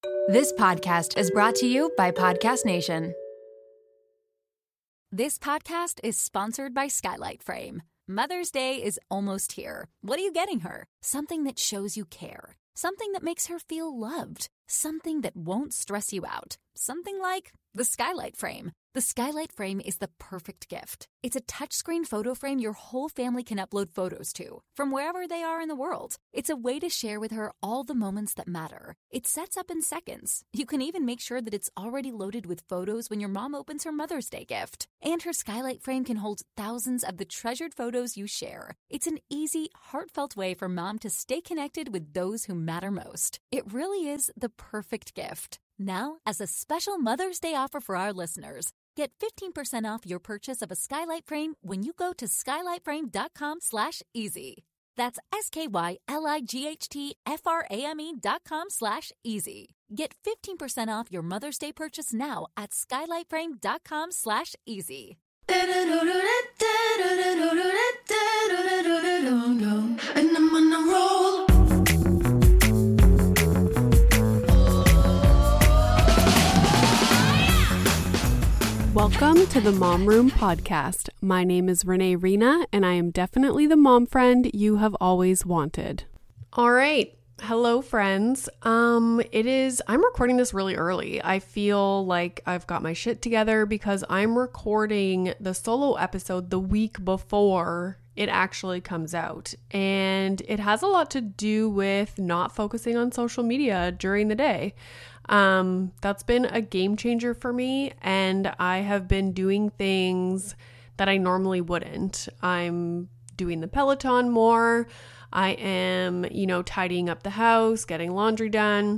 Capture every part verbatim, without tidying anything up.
This podcast is brought to you by Podcast Nation. This podcast is sponsored by Skylight Frame. Mother's Day is almost here. What are you getting her? Something that shows you care. Something that makes her feel loved. Something that won't stress you out. Something like the Skylight Frame. The Skylight Frame is the perfect gift. It's a touchscreen photo frame your whole family can upload photos to, from wherever they are in the world. It's a way to share with her all the moments that matter. It sets up in seconds. You can even make sure that it's already loaded with photos when your mom opens her Mother's Day gift. And her Skylight Frame can hold thousands of the treasured photos you share. It's an easy, heartfelt way for mom to stay connected with those who matter most. It really is the perfect gift. Now, as a special Mother's Day offer for our listeners, get fifteen percent off your purchase of a Skylight Frame when you go to skylightframe.com slash easy. That's S-K-Y-L-I-G-H-T-F-R-A-M-E dot com slash easy. Get fifteen percent off your Mother's Day purchase now at skylightframe.com slash easy. And I'm on a roll. Welcome to the Mom Room Podcast. My name is Renee Rena, and I am definitely the mom friend you have always wanted. All right. Hello, friends. Um, it is, I'm recording this really early. I feel like I've got my shit together because I'm recording the solo episode the week before it actually comes out. And it has a lot to do with not focusing on social media during the day. Um, that's been a game changer for me, and I have been doing things that I normally wouldn't. I'm doing the Peloton more. I am, you know, tidying up the house, getting laundry done.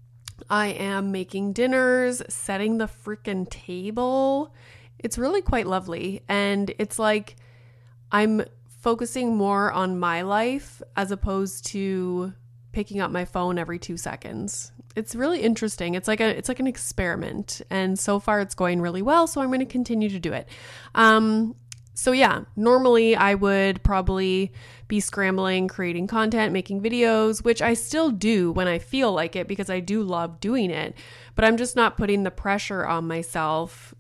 I am making dinners, setting the freaking table. It's really quite lovely. And it's like I'm focusing more on my life as opposed to picking up my phone every two seconds. It's really interesting. It's like a, it's like an experiment, and so far it's going really well. So I'm going to continue to do it. Um, so yeah, normally I would probably be scrambling, creating content, making videos, which I still do when I feel like it because I do love doing it, but I'm just not putting the pressure on myself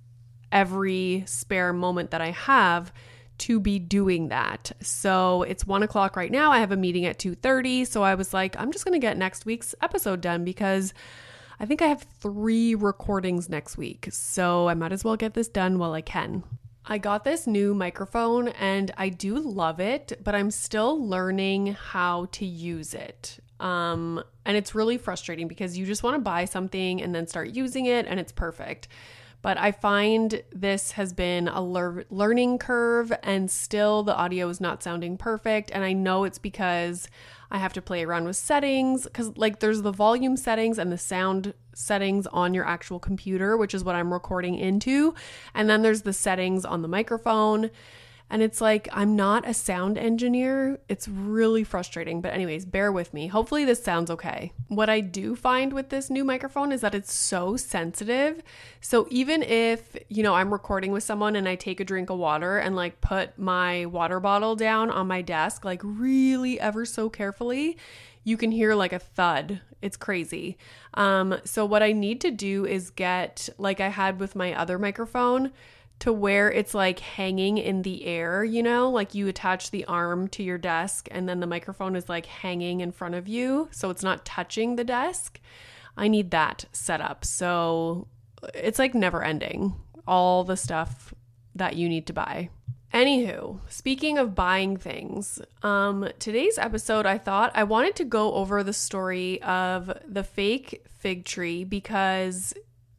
every spare moment that I have to be doing that. So it's one o'clock right now. I have a meeting at two thirty. So I was like, I'm just going to get next week's episode done because I think I have three recordings next week. So I might as well get this done while I can. I got this new microphone and I do love it, but I'm still learning how to use it. Um, and it's really frustrating because you just want to buy something and then start using it and it's perfect. But I find this has been a lear- learning curve, and still the audio is not sounding perfect. And I know it's because I have to play around with settings, because like there's the volume settings and the sound settings on your actual computer, which is what I'm recording into. And then there's the settings on the microphone. And it's like, I'm not a sound engineer. It's really frustrating. But anyways, bear with me. Hopefully this sounds okay. What I do find with this new microphone is that it's so sensitive. So even if, you know, I'm recording with someone and I take a drink of water and like put my water bottle down on my desk, like really ever so carefully, you can hear like a thud. It's crazy. Um, so what I need to do is get, like I had with my other microphone, to where it's like hanging in the air, you know, like you attach the arm to your desk and then the microphone is like hanging in front of you. So it's not touching the desk. I need that set up. So it's like never ending, all the stuff that you need to buy. Anywho, speaking of buying things, um, today's episode, I thought I wanted to go over the story of the fake fig tree because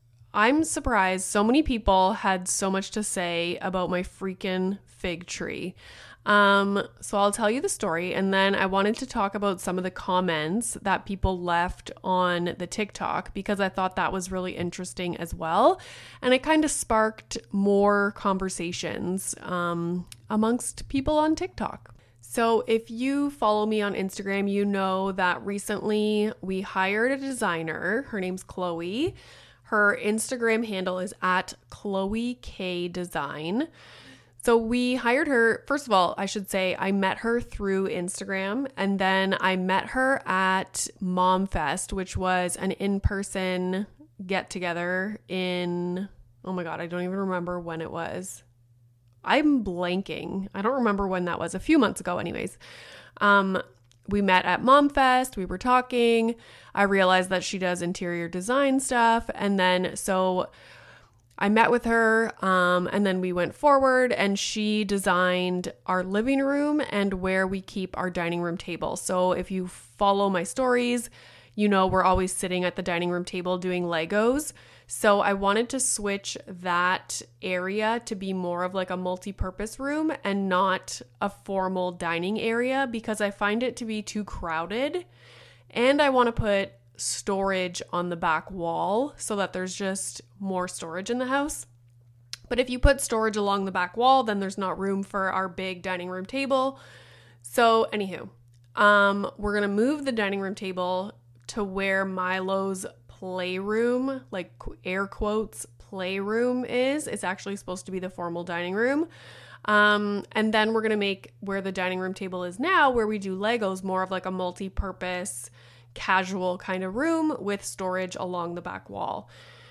I'm surprised so many people had so much to say about my freaking fig tree. Um, so I'll tell you the story, and then I wanted to talk about some of the comments that people left on the TikTok because I thought that was really interesting as well. And it kind of sparked more conversations um, amongst people on TikTok. So if you follow me on Instagram, you know that recently we hired a designer. Her name's Chloe. Her Instagram handle is at Chloe K Design. So we hired her. First of all, I should say I met her through Instagram, and then I met her at Mom Fest, which was an in-person get together in, oh my God, I don't even remember when it was. I'm blanking. I don't remember when that was. A few months ago anyways. Um, we met at Mom Fest. We were talking. I realized that she does interior design stuff. And then so I met with her, um, and then we went forward, and she designed our living room and where we keep our dining room table. So if you follow my stories, you know we're always sitting at the dining room table doing Legos. So I wanted to switch that area to be more of like a multi-purpose room and not a formal dining area, because I find it to be too crowded. And I want to put storage on the back wall so that there's just more storage in the house. But if you put storage along the back wall, then there's not room for our big dining room table. So anywho, um, we're going to move the dining room table to where Milo's playroom, like air quotes, playroom is. It's actually supposed to be the formal dining room. Um, and then we're going to make where the dining room table is now, where we do Legos, more of like a multi-purpose casual kind of room with storage along the back wall.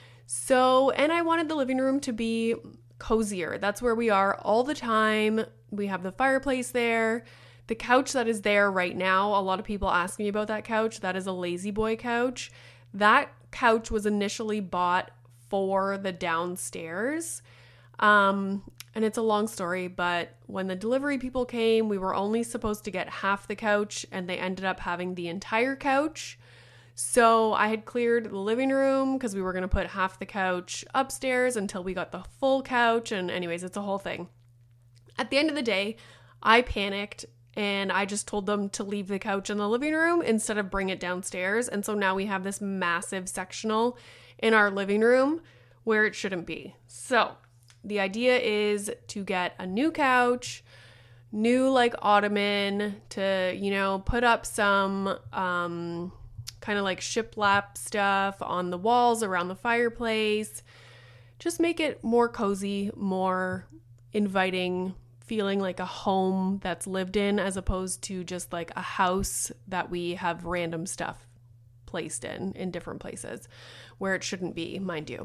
So, and I wanted the living room to be cozier. That's where we are all the time. We have the fireplace there. The couch that is there right now, a lot of people ask me about that couch. That is a Lazy Boy couch. That couch was initially bought for the downstairs. Um, and it's a long story, but when the delivery people came, we were only supposed to get half the couch, and they ended up having the entire couch. So I had cleared the living room because we were going to put half the couch upstairs until we got the full couch. And anyways, it's a whole thing. At the end of the day, I panicked and I just told them to leave the couch in the living room instead of bring it downstairs. And so now we have this massive sectional in our living room where it shouldn't be. So the idea is to get a new couch, new like ottoman, to, you know, put up some um, kind of like shiplap stuff on the walls around the fireplace. Just make it more cozy, more inviting, feeling like a home that's lived in, as opposed to just like a house that we have random stuff placed in, in different places where it shouldn't be, mind you.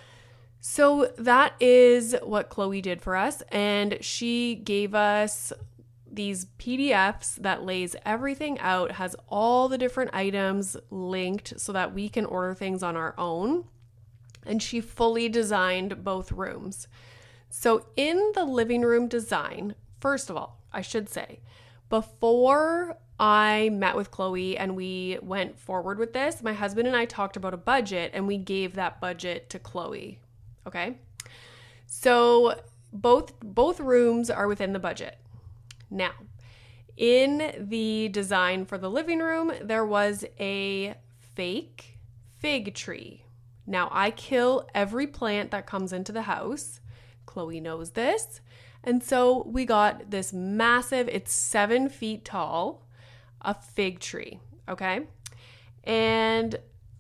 So that is what Chloe did for us, and she gave us these P D Fs that lays everything out, has all the different items linked so that we can order things on our own, and she fully designed both rooms. So in the living room design, first of all, I should say, before I met with Chloe and we went forward with this, my husband and I talked about a budget, and we gave that budget to Chloe. Okay, so both both rooms are within the budget. Now, in the design for the living room, there was a fake fig tree. Now, I kill every plant that comes into the house. Chloe knows this. And so we got this massive, it's seven feet tall, a fig tree, okay? And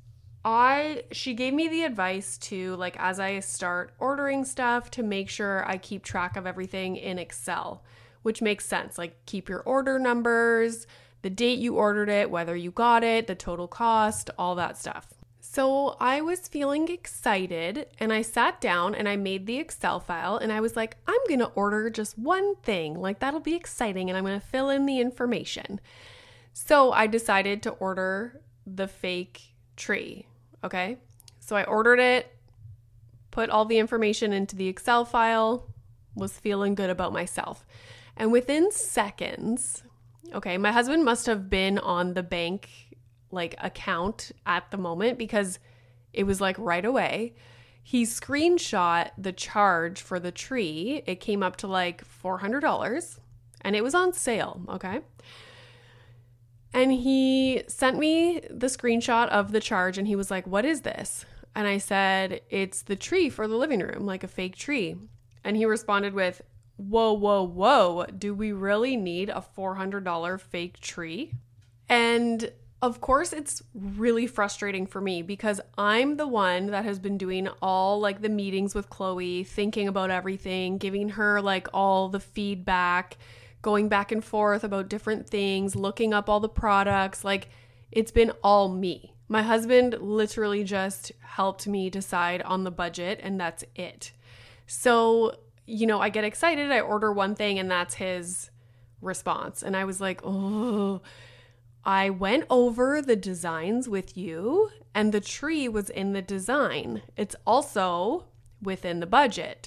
I, she gave me the advice to, like, as I start ordering stuff, to make sure I keep track of everything in Excel, which makes sense. Like, keep your order numbers, the date you ordered it, whether you got it, the total cost, all that stuff. So I was feeling excited, and I sat down and I made the Excel file, and I was like, I'm going to order just one thing. Like, that'll be exciting, and I'm going to fill in the information. So I decided to order the fake tree. Okay, so I ordered it, put all the information into the Excel file, was feeling good about myself. And within seconds, okay, my husband must have been on the bank like account at the moment, because it was like right away. He screenshot the charge for the tree. It came up to like four hundred dollars, and it was on sale, okay? And he sent me the screenshot of the charge, and he was like, what is this? And I said, it's the tree for the living room, like a fake tree. And he responded with, whoa, whoa, whoa, do we really need a four hundred dollars fake tree? And Of course, it's really frustrating for me because I'm the one that has been doing all like the meetings with Chloe, thinking about everything, giving her like all the feedback, going back and forth about different things, looking up all the products. Like it's been all me. My husband literally just helped me decide on the budget and that's it. So, you know, I get excited, I order one thing and that's his response. And I was like, oh, I went over the designs with you and the tree was in the design. It's also within the budget.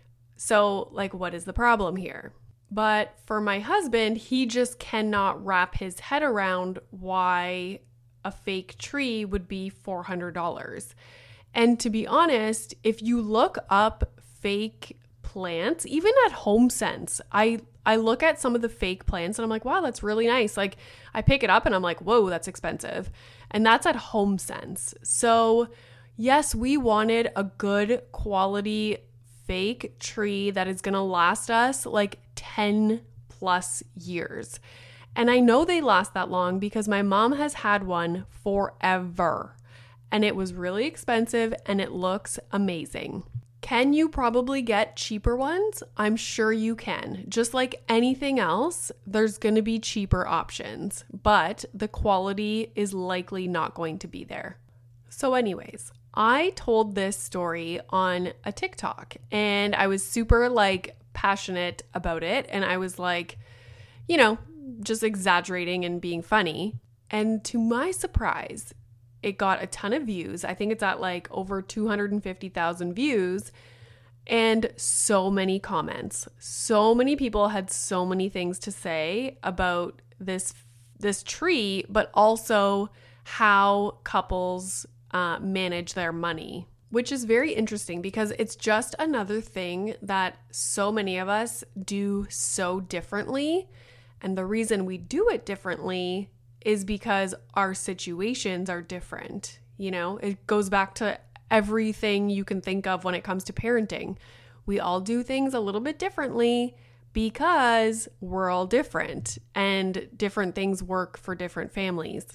So like, what is the problem here? But for my husband, he just cannot wrap his head around why a fake tree would be four hundred dollars. And to be honest, if you look up fake plants, even at HomeSense, I I look at some of the fake plants and I'm like, wow, that's really nice. Like I pick it up and I'm like, whoa, that's expensive. And that's at HomeSense. So yes, we wanted a good quality fake tree that is going to last us like ten plus years. And I know they last that long because my mom has had one forever. And it was really expensive and it looks amazing. Can you probably get cheaper ones? I'm sure you can. Just like anything else, there's going to be cheaper options, but the quality is likely not going to be there. So anyways, I told this story on a TikTok and I was super like passionate about it. And I was like, you know, just exaggerating and being funny. And to my surprise, it got a ton of views. I think it's at like over two hundred fifty thousand views and so many comments. So many people had so many things to say about this this tree, but also how couples uh, manage their money, which is very interesting because it's just another thing that so many of us do so differently. And the reason we do it differently is because our situations are different. You know, it goes back to everything you can think of when it comes to parenting. We all do things a little bit differently because we're all different and different things work for different families.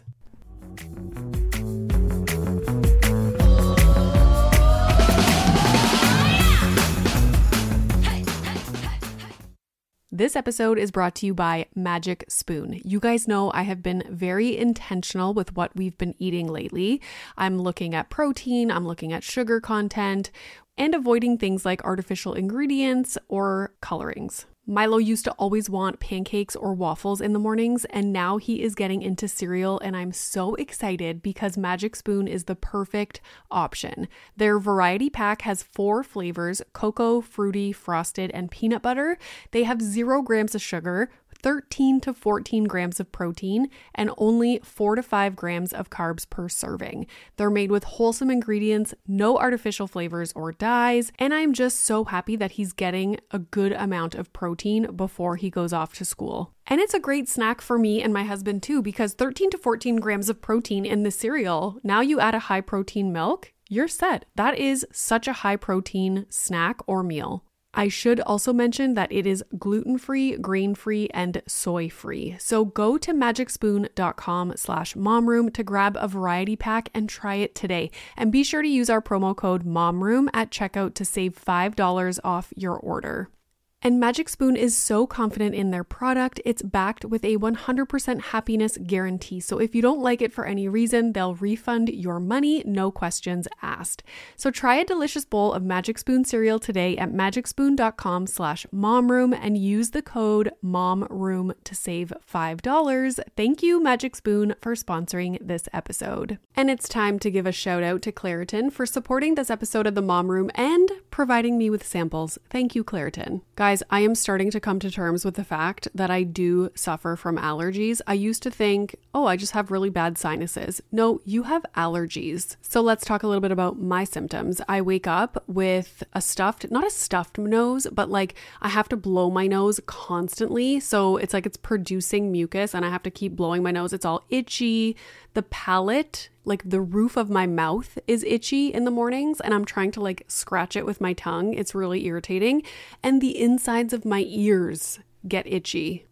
This episode is brought to you by Magic Spoon. You guys know I have been very intentional with what we've been eating lately. I'm looking at protein, I'm looking at sugar content, and avoiding things like artificial ingredients or colorings. Milo used to always want pancakes or waffles in the mornings, and now he is getting into cereal, and I'm so excited because Magic Spoon is the perfect option. Their variety pack has four flavors: cocoa, fruity, frosted, and peanut butter. They have zero grams of sugar, thirteen to fourteen grams of protein, and only four to five grams of carbs per serving. They're made with wholesome ingredients, no artificial flavors or dyes, and I'm just so happy that he's getting a good amount of protein before he goes off to school. And it's a great snack for me and my husband too, because thirteen to fourteen grams of protein in the cereal, now you add a high protein milk, you're set. That is such a high protein snack or meal. I should also mention that it is gluten-free, grain-free, and soy-free. So go to magicspoon.com slash momroom to grab a variety pack and try it today. And be sure to use our promo code momroom at checkout to save five dollars off your order. And Magic Spoon is so confident in their product, it's backed with a one hundred percent happiness guarantee. So if you don't like it for any reason, they'll refund your money, no questions asked. So try a delicious bowl of Magic Spoon cereal today at magicspoon.com slash momroom and use the code momroom to save five dollars. Thank you, Magic Spoon, for sponsoring this episode. And it's time to give a shout out to Claritin for supporting this episode of the Mom Room and providing me with samples. Thank you, Claritin. Guys, I am starting to come to terms with the fact that I do suffer from allergies. I used to think, oh, I just have really bad sinuses. No, you have allergies. So let's talk a little bit about my symptoms. I wake up with a stuffed, not a stuffed nose, but like I have to blow my nose constantly. So it's like it's producing mucus and I have to keep blowing my nose. It's all itchy. The palate, like the roof of my mouth is itchy in the mornings and I'm trying to like scratch it with my tongue. It's really irritating. And the insides of my ears get itchy.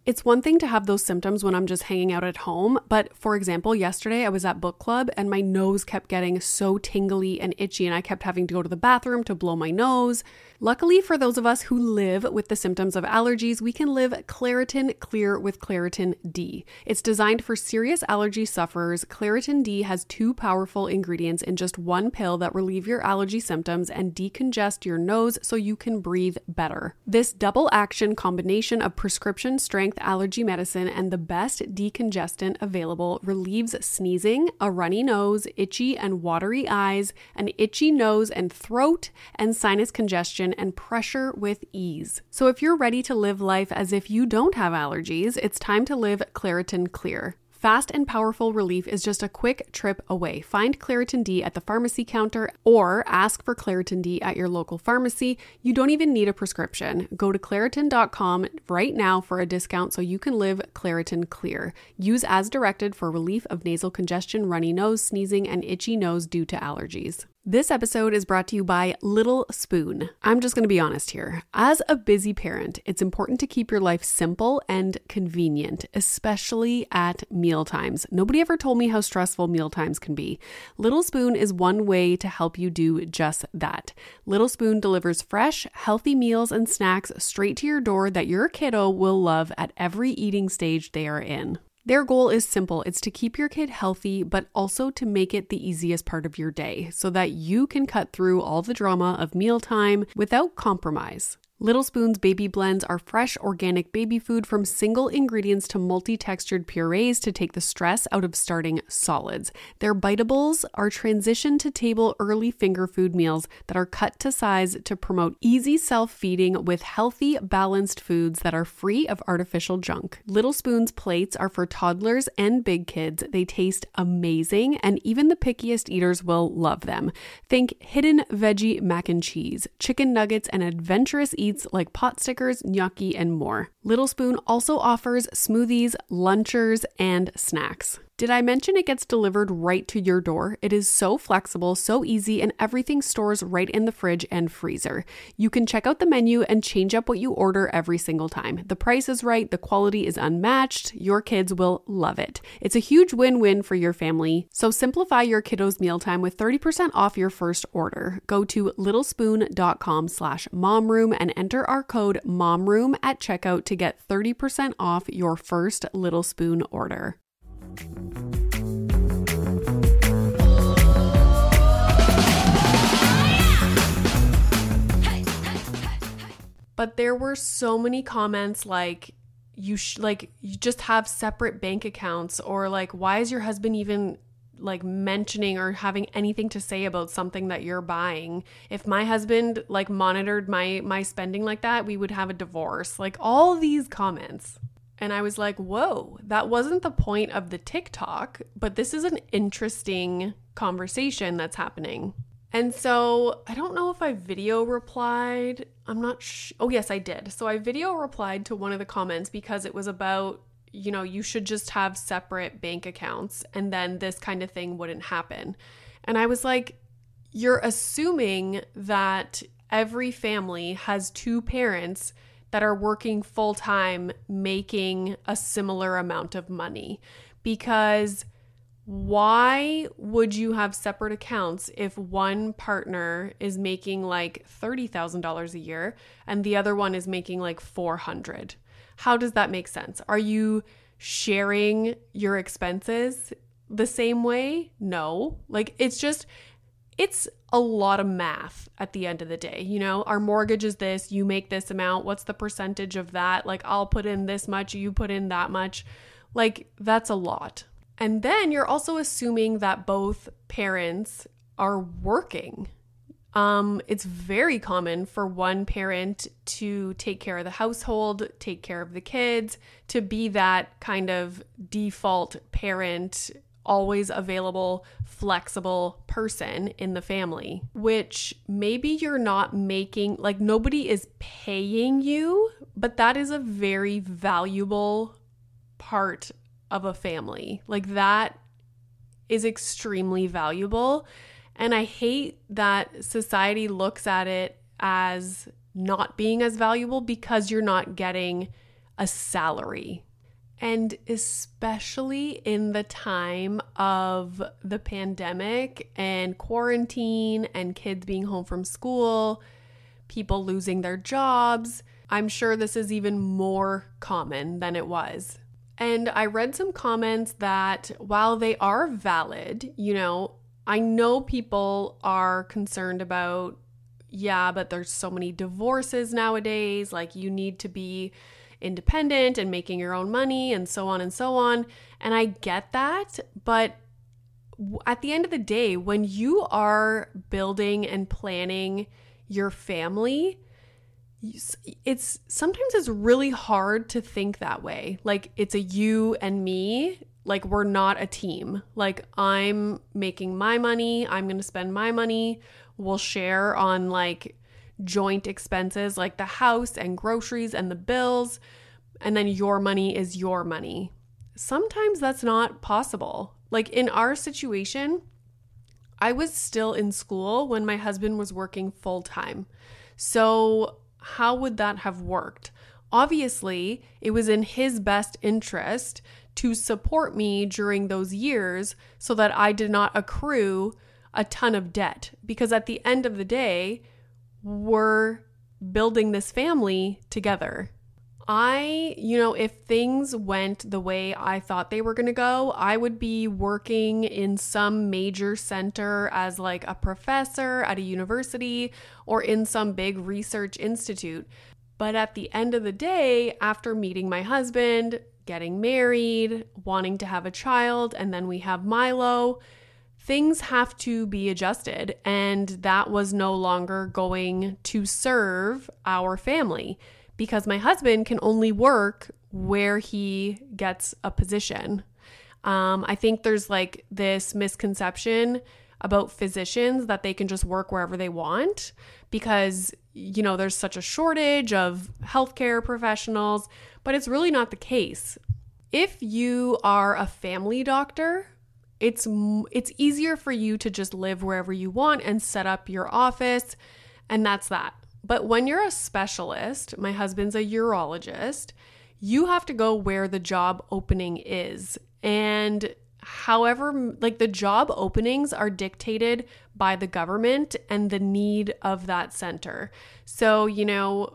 It's one thing to have those symptoms when I'm just hanging out at home, but for example, yesterday I was at book club and my nose kept getting so tingly and itchy and I kept having to go to the bathroom to blow my nose. Luckily for those of us who live with the symptoms of allergies, we can live Claritin Clear with Claritin D. It's designed for serious allergy sufferers. Claritin D has two powerful ingredients in just one pill that relieve your allergy symptoms and decongest your nose so you can breathe better. This double action combination of prescription strength allergy medicine and the best decongestant available relieves sneezing, a runny nose, itchy and watery eyes, an itchy nose and throat, and sinus congestion and pressure with ease. So if you're ready to live life as if you don't have allergies, it's time to live Claritin Clear. Fast and powerful relief is just a quick trip away. Find Claritin D at the pharmacy counter or ask for Claritin D at your local pharmacy. You don't even need a prescription. Go to Claritin dot com right now for a discount so you can live Claritin Clear. Use as directed for relief of nasal congestion, runny nose, sneezing, and itchy nose due to allergies. This episode is brought to you by Little Spoon. I'm just going to be honest here. As a busy parent, it's important to keep your life simple and convenient, especially at mealtimes. Nobody ever told me how stressful mealtimes can be. Little Spoon is one way to help you do just that. Little Spoon delivers fresh, healthy meals and snacks straight to your door that your kiddo will love at every eating stage they are in. Their goal is simple. It's to keep your kid healthy, but also to make it the easiest part of your day so that you can cut through all the drama of mealtime without compromise. Little Spoon's baby blends are fresh, organic baby food from single ingredients to multi-textured purees to take the stress out of starting solids. Their biteables are transition to table early finger food meals that are cut to size to promote easy self-feeding with healthy, balanced foods that are free of artificial junk. Little Spoon's plates are for toddlers and big kids. They taste amazing, and even the pickiest eaters will love them. Think hidden veggie mac and cheese, chicken nuggets, and adventurous eats like pot stickers, gnocchi, and more. Little Spoon also offers smoothies, lunchers, and snacks. Did I mention it gets delivered right to your door? It is so flexible, so easy, and everything stores right in the fridge and freezer. You can check out the menu and change up what you order every single time. The price is right, the quality is unmatched, your kids will love it. It's a huge win-win for your family. So simplify your kiddos' mealtime with thirty percent off your first order. Go to littlespoon.com slash momroom and enter our code momroom at checkout to get thirty percent off your first Little Spoon order. But there were so many comments like, you sh- like you just have separate bank accounts, or like, why is your husband even like mentioning or having anything to say about something that you're buying? If my husband like monitored my my spending like that, we would have a divorce. Like all these comments. And I was like, whoa, that wasn't the point of the TikTok, but this is an interesting conversation that's happening. And so I don't know if I video replied. I'm not sh- Oh, yes, I did. So I video replied to one of the comments because it was about, you know, you should just have separate bank accounts and then this kind of thing wouldn't happen. And I was like, you're assuming that every family has two parents that are working full-time making a similar amount of money, because why would you have separate accounts if one partner is making like thirty thousand dollars a year and the other one is making like four hundred thousand dollars? How does that make sense? Are you sharing your expenses the same way? No. Like it's just, it's a lot of math at the end of the day. You know, our mortgage is this, you make this amount. What's the percentage of that? Like I'll put in this much, you put in that much. Like that's a lot. And then you're also assuming that both parents are working. Um, it's very common for one parent to take care of the household, take care of the kids, to be that kind of default parent, always available, flexible person in the family, which maybe you're not making, like nobody is paying you, but that is a very valuable part of a family. Like that is extremely valuable. And I hate that society looks at it as not being as valuable because you're not getting a salary. And especially in the time of the pandemic and quarantine and kids being home from school, people losing their jobs, I'm sure this is even more common than it was. And I read some comments that while they are valid, you know, I know people are concerned about, yeah, but there's so many divorces nowadays, like you need to be independent and making your own money and so on and so on. And I get that, but at the end of the day, when you are building and planning your family, it's sometimes it's really hard to think that way. Like it's a you and me, like we're not a team. Like I'm making my money, I'm going to spend my money. We'll share on like joint expenses like the house and groceries and the bills, and then your money is your money. Sometimes that's not possible. Like in our situation, I was still in school when my husband was working full time. So how would that have worked? Obviously, it was in his best interest to support me during those years so that I did not accrue a ton of debt, because at the end of the day, we're building this family together. I, you know, if things went the way I thought they were going to go, I would be working in some major center as like a professor at a university or in some big research institute. But at the end of the day, after meeting my husband, getting married, wanting to have a child, and then we have Milo, things have to be adjusted, and that was no longer going to serve our family because my husband can only work where he gets a position. Um, I think there's like this misconception about physicians that they can just work wherever they want because, you know, there's such a shortage of healthcare professionals, but it's really not the case. If you are a family doctor, It's it's easier for you to just live wherever you want and set up your office, and that's that. But when you're a specialist, my husband's a urologist, you have to go where the job opening is. And however, like the job openings are dictated by the government and the need of that center. So, you know,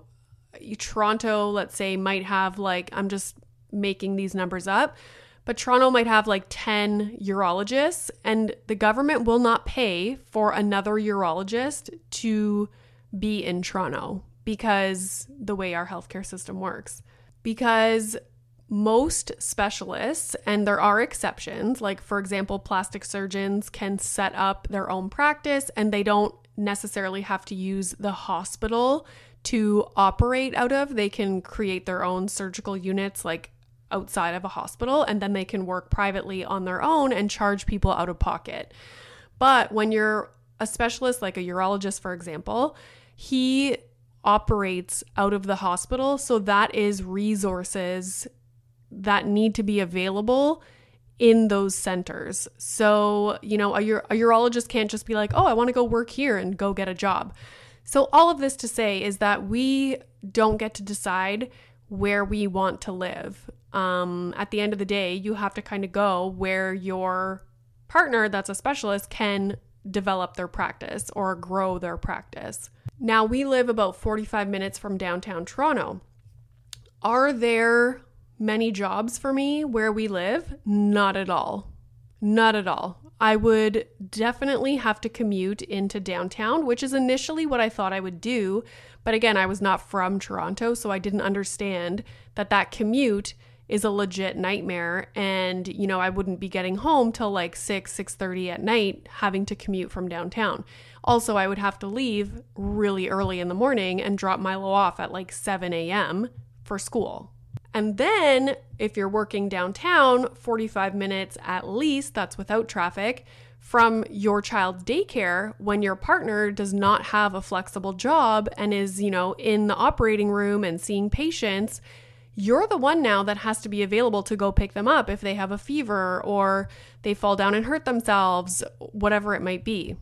Toronto, let's say, might have like, I'm just making these numbers up, but Toronto might have like ten urologists, and the government will not pay for another urologist to be in Toronto because the way our healthcare system works. Because most specialists, and there are exceptions, like for example, plastic surgeons can set up their own practice and they don't necessarily have to use the hospital to operate out of. They can create their own surgical units like outside of a hospital, and then they can work privately on their own and charge people out of pocket. But when you're a specialist, like a urologist, for example, he operates out of the hospital. So that is resources that need to be available in those centers. So, you know, a, ur- a urologist can't just be like, oh, I want to go work here and go get a job. So all of this to say is that we don't get to decide where we want to live. Um, at the end of the day, you have to kind of go where your partner that's a specialist can develop their practice or grow their practice. Now, we live about forty-five minutes from downtown Toronto. Are there many jobs for me where we live? Not at all. Not at all. I would definitely have to commute into downtown, which is initially what I thought I would do. But again, I was not from Toronto, so I didn't understand that that commute is a legit nightmare. And, you know, I wouldn't be getting home till like six, six thirty at night, having to commute from downtown. Also, I would have to leave really early in the morning and drop Milo off at like seven a.m. for school. And then if you're working downtown, forty-five minutes at least, that's without traffic, from your child's daycare, when your partner does not have a flexible job and is, you know, in the operating room and seeing patients, you're the one now that has to be available to go pick them up if they have a fever or they fall down and hurt themselves, whatever it might be.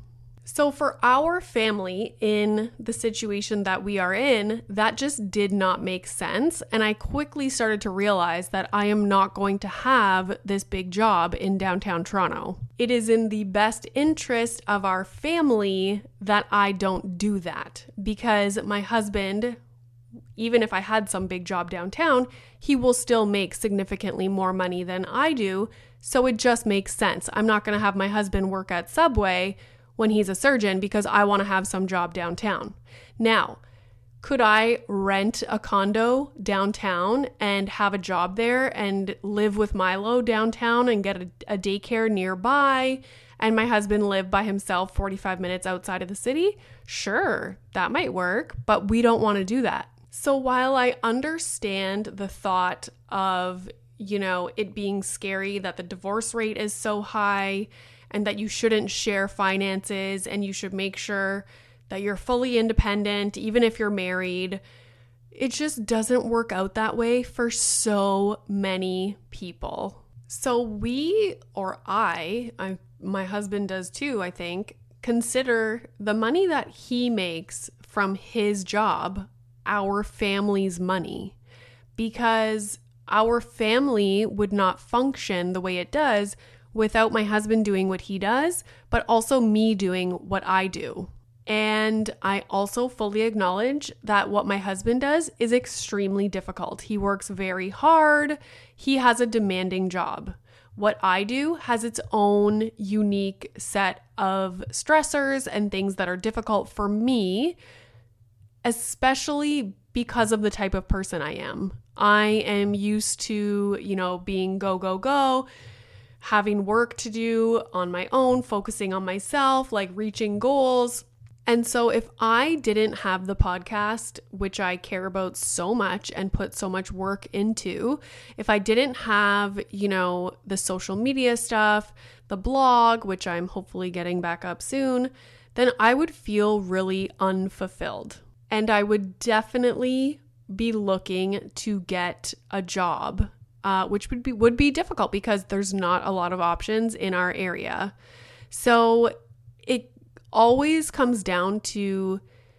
So for our family in the situation that we are in, that just did not make sense. And I quickly started to realize that I am not going to have this big job in downtown Toronto. It is in the best interest of our family that I don't do that, because my husband, even if I had some big job downtown, he will still make significantly more money than I do. So it just makes sense. I'm not going to have my husband work at Subway when he's a surgeon because I want to have some job downtown. Now, could I rent a condo downtown and have a job there and live with Milo downtown and get a, a daycare nearby, and my husband live by himself forty-five minutes outside of the city? Sure, that might work, but we don't want to do that. So while I understand the thought of, you know, it being scary that the divorce rate is so high and that you shouldn't share finances and you should make sure that you're fully independent, even if you're married, it just doesn't work out that way for so many people. So we, or I, I my husband does too, I think, consider the money that he makes from his job our family's money, because our family would not function the way it does without my husband doing what he does, but also me doing what I do. And I also fully acknowledge that what my husband does is extremely difficult. He works very hard. He has a demanding job. What I do has its own unique set of stressors and things that are difficult for me, especially because of the type of person I am. I am used to, you know, being go, go, go, having work to do on my own, focusing on myself, like reaching goals. And so if I didn't have the podcast, which I care about so much and put so much work into, if I didn't have, you know, the social media stuff, the blog, which I'm hopefully getting back up soon, then I would feel really unfulfilled. And I would definitely be looking to get a job, uh, which would be would be difficult because there's not a lot of options in our area. So it always comes down to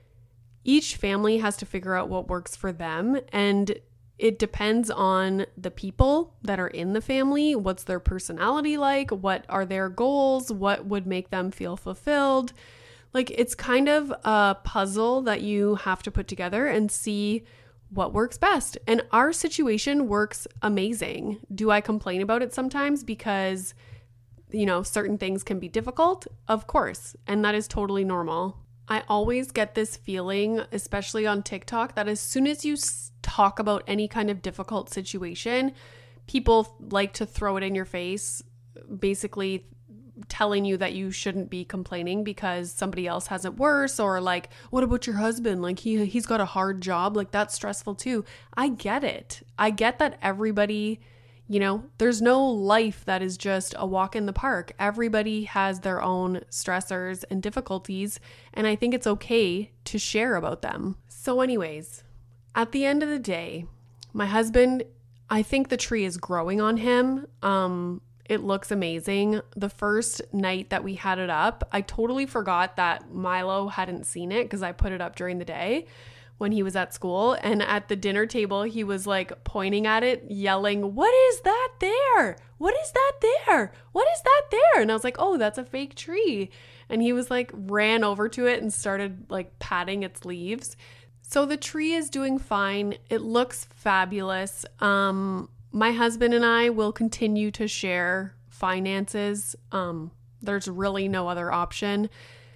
each family has to figure out what works for them, and it depends on the people that are in the family. What's their personality like? What are their goals? What would make them feel fulfilled? Like, it's kind of a puzzle that you have to put together and see what works best. And our situation works amazing. Do I complain about it sometimes because, you know, certain things can be difficult? Of course. And that is totally normal. I always get this feeling, especially on TikTok, that as soon as you talk about any kind of difficult situation, people like to throw it in your face, basically telling you that you shouldn't be complaining because somebody else has it worse, or like, what about your husband? Like he he's got a hard job, like that's stressful too. I get it. I get that everybody, you know, there's no life that is just a walk in the park. Everybody has their own stressors and difficulties, and I think it's okay to share about them. So anyways, at the end of the day, my husband, I think the tree is growing on him. Um, It looks amazing. The first night that we had it up, I totally forgot that Milo hadn't seen it because I put it up during the day when he was at school. And at the dinner table, he was like pointing at it, yelling, "What is that there? What is that there? What is that there?" And I was like, "Oh, that's a fake tree." And he was like, ran over to it and started like patting its leaves. So the tree is doing fine. It looks fabulous. Um, My husband and I will continue to share finances. Um, there's really no other option.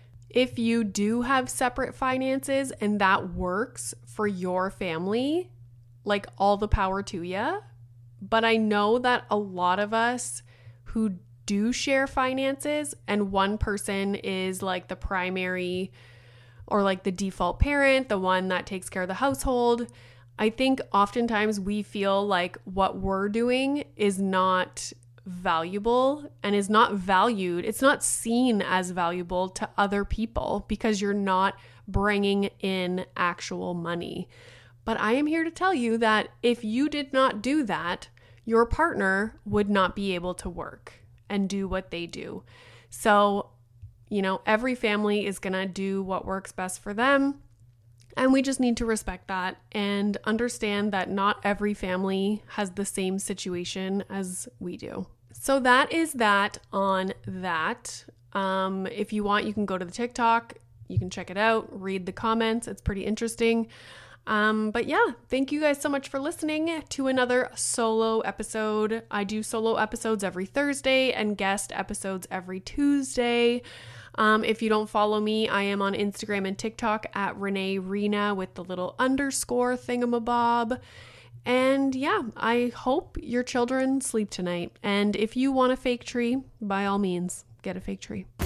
If you do have separate finances and that works for your family, like all the power to you. But I know that a lot of us who do share finances and one person is like the primary or like the default parent, the one that takes care of the household, I think oftentimes we feel like what we're doing is not valuable and is not valued. It's not seen as valuable to other people because you're not bringing in actual money. But I am here to tell you that if you did not do that, your partner would not be able to work and do what they do. So You know, every family is going to do what works best for them. And we just need to respect that and understand that not every family has the same situation as we do. So that is that on that. Um, if you want, you can go to the TikTok. You can check it out, read the comments. It's pretty interesting. Um, but yeah, thank you guys so much for listening to another solo episode. I do solo episodes every Thursday and guest episodes every Tuesday. Um, if you don't follow me, I am on Instagram and TikTok at Renee Rena with the little underscore thingamabob. And yeah, I hope your children sleep tonight. And if you want a fake tree, by all means, get a fake tree.